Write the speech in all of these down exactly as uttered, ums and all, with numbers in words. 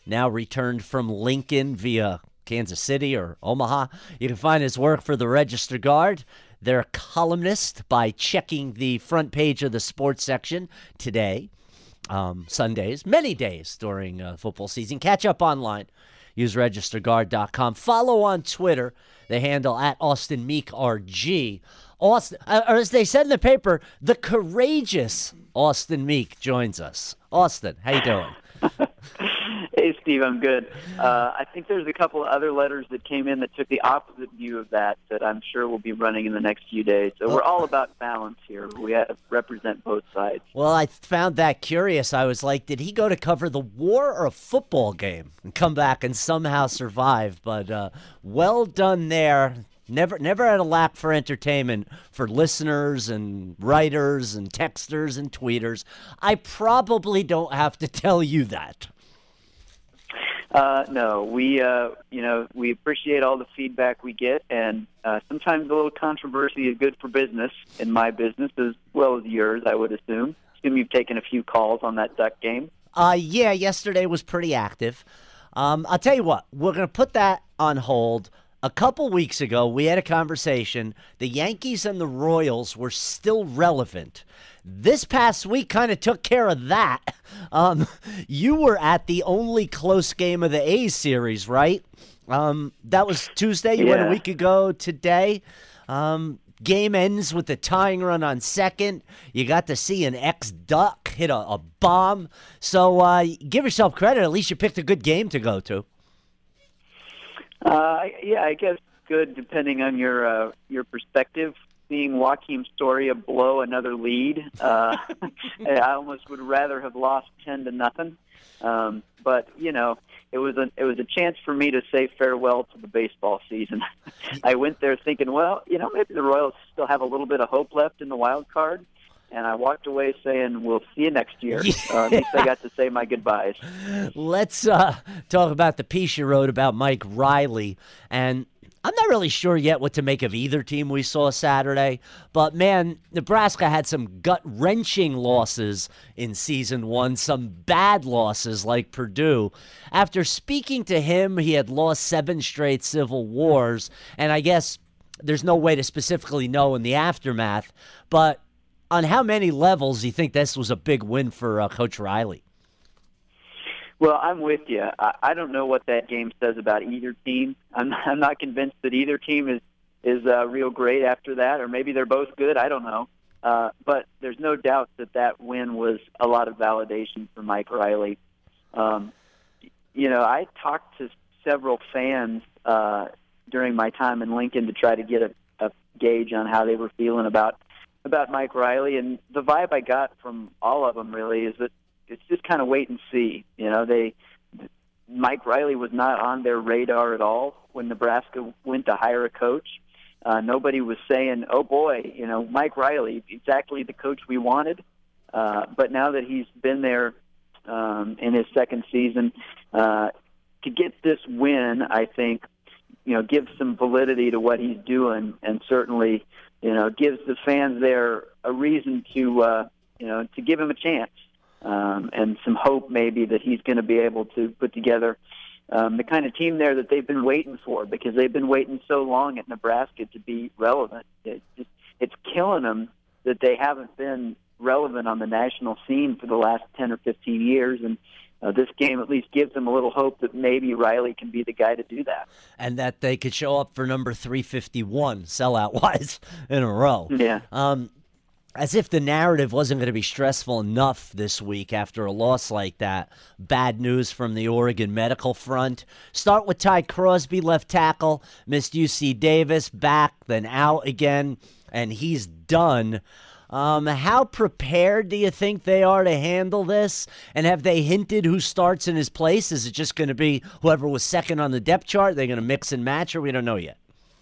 now returned from Lincoln via Kansas City or Omaha. You can find his work for the Register Guard. They're a columnist by checking the front page of the sports section today, um, Sundays, many days during uh, football season. Catch up online. Use register guard dot com. Follow on Twitter, the handle at Austin Meek R G. Austin, or as they said in the paper, the courageous Austin Meek joins us. Austin, how you doing? Hey, Steve, I'm good. Uh, I think there's a couple of other letters that came in that took the opposite view of that that I'm sure will be running in the next few days. So we're all about balance here. We have to represent both sides. Well, I found that curious. I was like, did he go to cover the war or a football game and come back and somehow survive? But uh, well done there. Never never had a lack for entertainment for listeners and writers and texters and tweeters. I probably don't have to tell you that. Uh, no, we, uh, you know, we appreciate all the feedback we get, and uh, sometimes a little controversy is good for business, in my business as well as yours, I would assume. Assume you've taken a few calls on that Duck game. Uh, yeah, yesterday was pretty active. Um, I'll tell you what, we're going to put that on hold. A couple weeks ago, we had a conversation. The Yankees and the Royals were still relevant. This past week kind of took care of that. Um, you were at the only close game of the A's series, right? Um, that was Tuesday. You yeah. went a week ago today. Um, game ends with the tying run on second. You got to see an ex-Duck hit a, a bomb. So uh, give yourself credit. At least you picked a good game to go to. Uh, yeah, I guess good depending on your uh, your perspective. Seeing Joakim Soria blow another lead, uh, I almost would rather have lost ten to nothing. Um, but you know, it was a it was a chance for me to say farewell to the baseball season. I went there thinking, well, you know, maybe the Royals still have a little bit of hope left in the wild card. And I walked away saying, we'll see you next year. Yeah. Uh, at least I got to say my goodbyes. Let's uh, talk about the piece you wrote about Mike Riley. And I'm not really sure yet what to make of either team we saw Saturday. But, man, Nebraska had some gut-wrenching losses in season one, some bad losses like Purdue. After speaking to him, he had lost seven straight Civil Wars. And I guess there's no way to specifically know in the aftermath. But on how many levels do you think this was a big win for uh, Coach Riley? Well, I'm with you. I, I don't know what that game says about either team. I'm, I'm not convinced that either team is is uh, real great after that, or maybe they're both good. I don't know. Uh, but there's no doubt that that win was a lot of validation for Mike Riley. Um, you know, I talked to several fans uh, during my time in Lincoln to try to get a, a gauge on how they were feeling about about Mike Riley, and the vibe I got from all of them really is that it's just kind of wait and see. You know, they Mike Riley was not on their radar at all when Nebraska went to hire a coach. Uh, nobody was saying, "Oh boy, you know, Mike Riley, exactly the coach we wanted." Uh, but now that he's been there um, in his second season, uh, to get this win, I think, you know, gives some validity to what he's doing, and certainly, you know, gives the fans there a reason to, uh, you know, to give him a chance, um, and some hope maybe that he's going to be able to put together um, the kind of team there that they've been waiting for, because they've been waiting so long at Nebraska to be relevant. It just, it's killing them that they haven't been relevant on the national scene for the last ten or fifteen years, and Uh, this game at least gives them a little hope that maybe Riley can be the guy to do that. And that they could show up for number three fifty-one, sellout-wise, in a row. Yeah. Um, as if the narrative wasn't going to be stressful enough this week after a loss like that. Bad news from the Oregon medical front. Start with Ty Crosby, left tackle. Missed U C Davis, back, then out again, and he's done. Um, how prepared do you think they are to handle this? And have they hinted who starts in his place? Is it just going to be whoever was second on the depth chart? They're going to mix and match, or we don't know yet?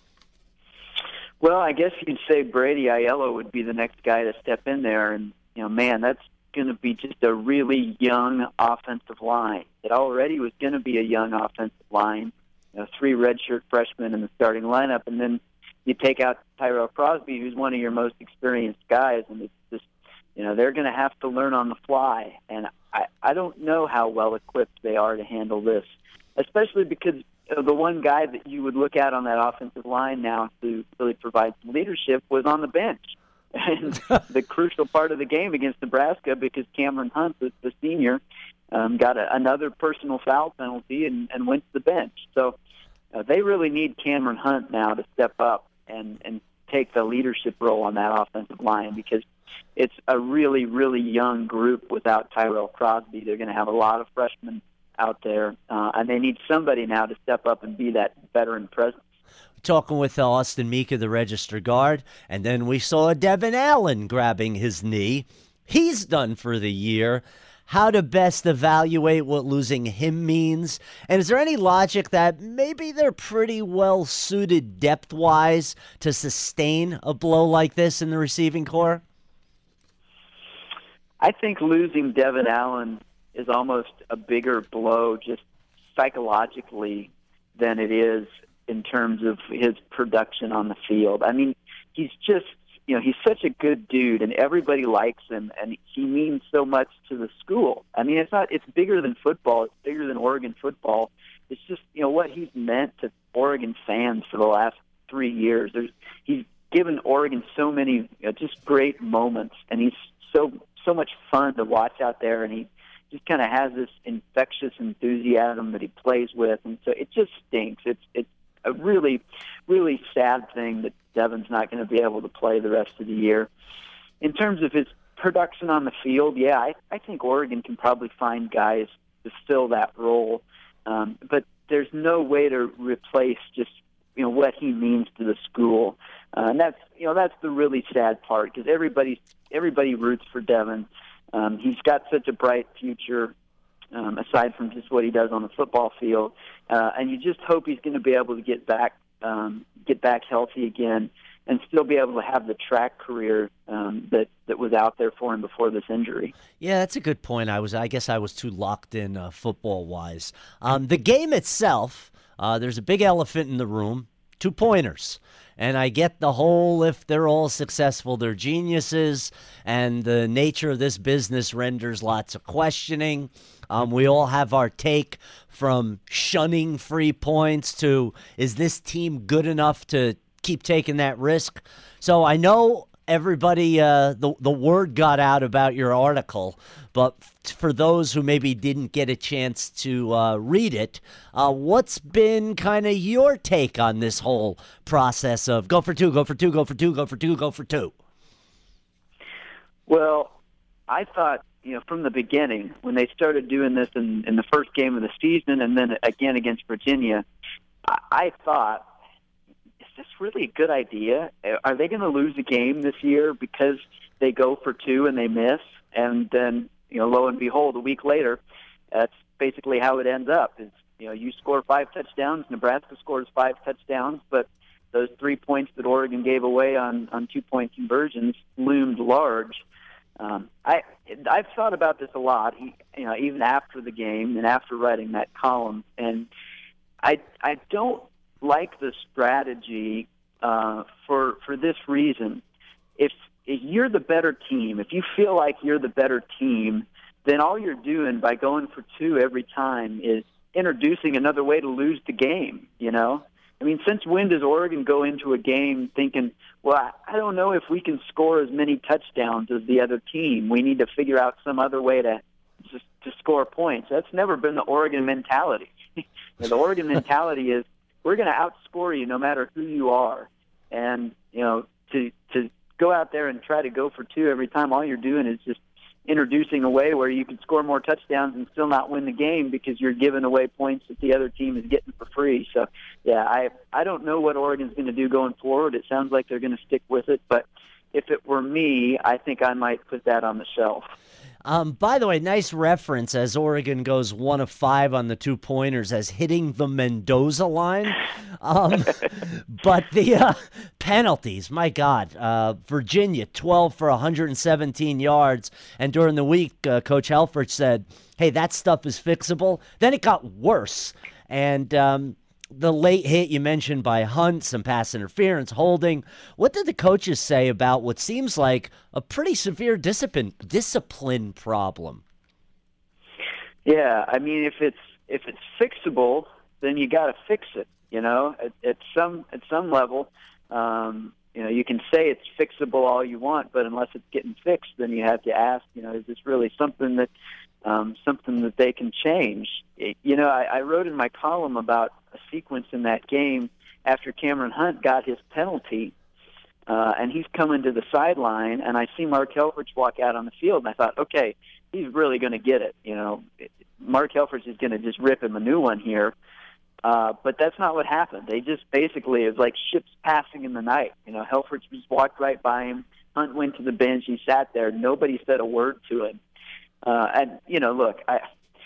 Well, I guess you'd say Brady Aiello would be the next guy to step in there. And, you know, man, that's going to be just a really young offensive line. It already was going to be a young offensive line. You know, three redshirt freshmen in the starting lineup, and then you take out Tyrell Crosby, who's one of your most experienced guys, and it's just, you know, they're going to have to learn on the fly. And I, I don't know how well equipped they are to handle this, especially because you know, the one guy that you would look at on that offensive line now to really provide some leadership was on the bench. And the crucial part of the game against Nebraska, because Cameron Hunt, the, the senior, um, got a, another personal foul penalty and, and went to the bench. So uh, they really need Cameron Hunt now to step up and, and take the leadership role on that offensive line, because it's a really, really young group without Tyrell Crosby. They're going to have a lot of freshmen out there, uh, and they need somebody now to step up and be that veteran presence. Talking with Austin Mika, the register guard, and then we saw Devin Allen grabbing his knee. He's done for the year. How to best evaluate what losing him means? And is there any logic that maybe they're pretty well suited depth-wise to sustain a blow like this in the receiving corps? I think losing Devin Allen is almost a bigger blow just psychologically than it is in terms of his production on the field. I mean, he's just, you know, he's such a good dude, and everybody likes him, and he means so much to the school. I mean, it's not, it's bigger than football. It's bigger than Oregon football. It's just, you know, what he's meant to Oregon fans for the last three years. There's, he's given Oregon so many, you know, just great moments, and he's so, so much fun to watch out there, and he just kind of has this infectious enthusiasm that he plays with, and so it just stinks. It's, it's, a really, really sad thing that Devin's not going to be able to play the rest of the year. In terms of his production on the field, yeah, I, I think Oregon can probably find guys to fill that role, um, but there's no way to replace just you know what he means to the school, uh, and that's you know that's the really sad part, because everybody everybody roots for Devin. Um, he's got such a bright future. Um, aside from just what he does on the football field, uh, and you just hope he's going to be able to get back, um, get back healthy again, and still be able to have the track career um, that that was out there for him before this injury. Yeah, that's a good point. I was, I guess, I was too locked in uh, football wise. Um, the game itself, uh, there's a big elephant in the room: two pointers. And I get the whole, if they're all successful, they're geniuses, and the nature of this business renders lots of questioning. Um, we all have our take, from shunning free points to, is this team good enough to keep taking that risk? So I know everybody, uh, the, the word got out about your article, but for those who maybe didn't get a chance to uh, read it, uh, what's been kind of your take on this whole process of go for two, go for two, go for two, go for two, go for two? Well, I thought, you know, from the beginning, when they started doing this in, in the first game of the season and then again against Virginia, I, I thought, is this really a good idea? Are they going to lose a game this year because they go for two and they miss? And then, you know, lo and behold, a week later, that's basically how it ends up. Is, you know, you score five touchdowns, Nebraska scores five touchdowns, but those three points that Oregon gave away on, on two-point conversions loomed large. Um, I I've thought about this a lot, you know, even after the game and after writing that column, and I I don't like the strategy uh, for for this reason. If if you're the better team, if you feel like you're the better team, then all you're doing by going for two every time is introducing another way to lose the game. You know, I mean, since when does Oregon go into a game thinking, well, I don't know if we can score as many touchdowns as the other team. We need to figure out some other way to just to score points. That's never been the Oregon mentality. The Oregon mentality is we're going to outscore you no matter who you are. And, you know, to to go out there and try to go for two every time, all you're doing is just introducing a way where you can score more touchdowns and still not win the game because you're giving away points that the other team is getting for free. So, yeah, I I don't know what Oregon's going to do going forward. It sounds like they're going to stick with it, but if it were me, I think I might put that on the shelf. Um, by the way, nice reference as Oregon goes one of five on the two-pointers as hitting the Mendoza line. Um, but the uh, penalties, my God, uh, Virginia, twelve for one hundred seventeen yards. And during the week, uh, Coach Helfrich said, hey, that stuff is fixable. Then it got worse. And um, the late hit you mentioned by Hunt, some pass interference, holding. What did the coaches say about what seems like a pretty severe discipline discipline problem? Yeah, I mean, if it's if it's fixable, then you got to fix it. You know, at, at some at some level, um, you know, you can say it's fixable all you want, but unless it's getting fixed, then you have to ask, you know, is this really something that um, something that they can change? It, you know, I, I wrote in my column about a sequence in that game after Cameron Hunt got his penalty, uh, and he's coming to the sideline, and I see Mark Helfrich walk out on the field, and I thought, okay, he's really going to get it. You know, Mark Helfrich is going to just rip him a new one here. Uh, but that's not what happened. They just basically, it was like ships passing in the night. You know, Helfrich just walked right by him. Hunt went to the bench. He sat there. Nobody said a word to him. Uh, and, you know, look, I,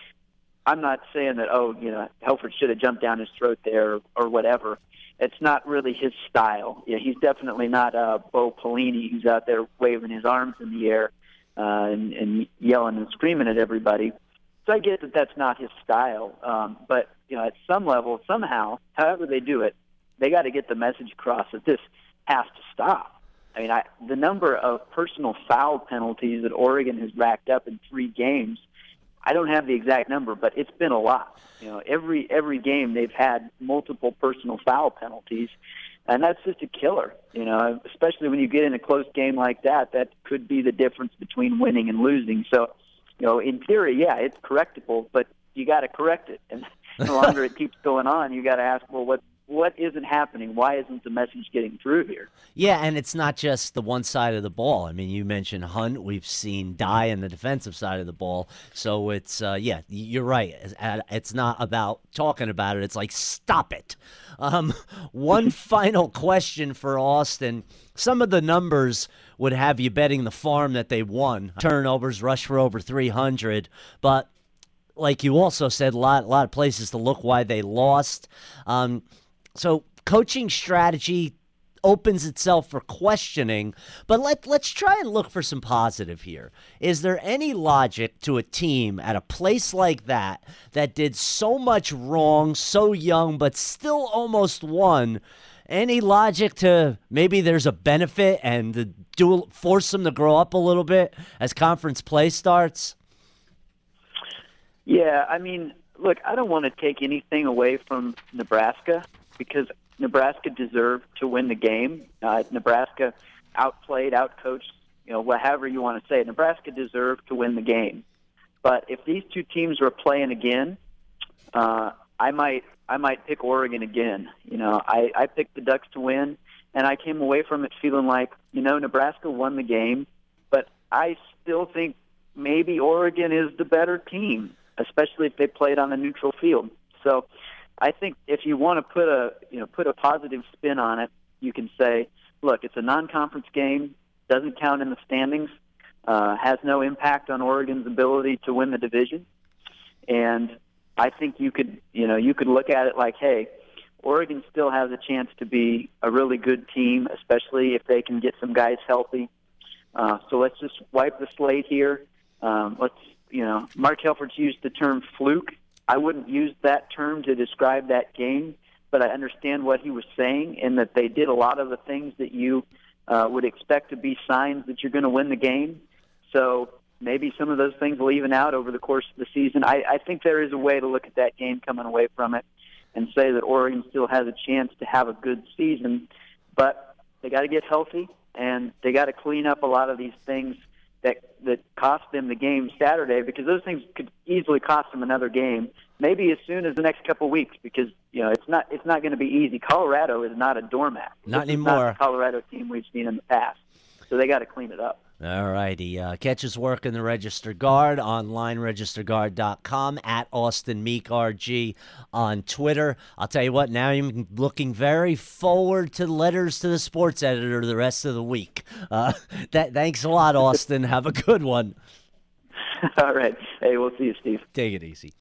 I'm not saying that, oh, you know, Helfrich should have jumped down his throat there or, or whatever. It's not really his style. Yeah, he's definitely not uh, Bo Pelini, who's out there waving his arms in the air uh, and, and yelling and screaming at everybody. So I get that that's not his style. Um, but, you know, at some level, somehow, however they do it, they got to get the message across that this has to stop. I mean, I, the number of personal foul penalties that Oregon has racked up in three games, I don't have the exact number, but it's been a lot. You know, every every game they've had multiple personal foul penalties, and that's just a killer. You know, especially when you get in a close game like that, that could be the difference between winning and losing. So, you know, in theory, yeah, it's correctable, but you got to correct it. And the longer it keeps going on, you got to ask, well, what what isn't happening? Why isn't the message getting through here? Yeah, and it's not just the one side of the ball. I mean, you mentioned Hunt. We've seen Dye on the defensive side of the ball. So it's, uh, yeah, you're right. It's not about talking about it. It's like, stop it. Um, one final question for Austin. Some of the numbers would have you betting the farm that they won. Turnovers, rush for over three hundred. But like you also said, a lot, a lot of places to look why they lost. Um, so coaching strategy opens itself for questioning, but let, let's try and look for some positive here. Is there any logic to a team at a place like that that did so much wrong, so young, but still almost won? Any logic to maybe there's a benefit and the do force them to grow up a little bit as conference play starts? Yeah, I mean, look, I don't want to take anything away from Nebraska because Nebraska deserved to win the game. Uh, Nebraska outplayed, outcoached, you know, whatever you want to say. Nebraska deserved to win the game. But if these two teams were playing again, uh, I might I might pick Oregon again. You know, I, I picked the Ducks to win, and I came away from it feeling like, you know, Nebraska won the game, but I still think maybe Oregon is the better team, especially if they played on a neutral field. So I think if you want to put a you know put a positive spin on it, you can say, look, it's a non-conference game, doesn't count in the standings, uh, has no impact on Oregon's ability to win the division, and I think you could you know you could look at it like, hey, Oregon still has a chance to be a really good team, especially if they can get some guys healthy. Uh, so let's just wipe the slate here. Um, let's you know Mark Helfrich used the term fluke. I wouldn't use that term to describe that game, but I understand what he was saying in that they did a lot of the things that you uh, would expect to be signs that you're going to win the game. So maybe some of those things will even out over the course of the season. I, I think there is a way to look at that game coming away from it and say that Oregon still has a chance to have a good season, but they got to get healthy and they got to clean up a lot of these things that that cost them the game Saturday, because those things could easily cost them another game, maybe as soon as the next couple of weeks, because you know it's not it's not going to be easy. Colorado is not a doormat. Not this anymore. Is not the Colorado team we've seen in the past, so they got to clean it up. All righty. Uh, catch his work in the Register Guard, online register guard dot com, at Austin Meek R G on Twitter. I'll tell you what, now I'm looking very forward to letters to the sports editor the rest of the week. Uh, that, thanks a lot, Austin. Have a good one. All right. Hey, we'll see you, Steve. Take it easy.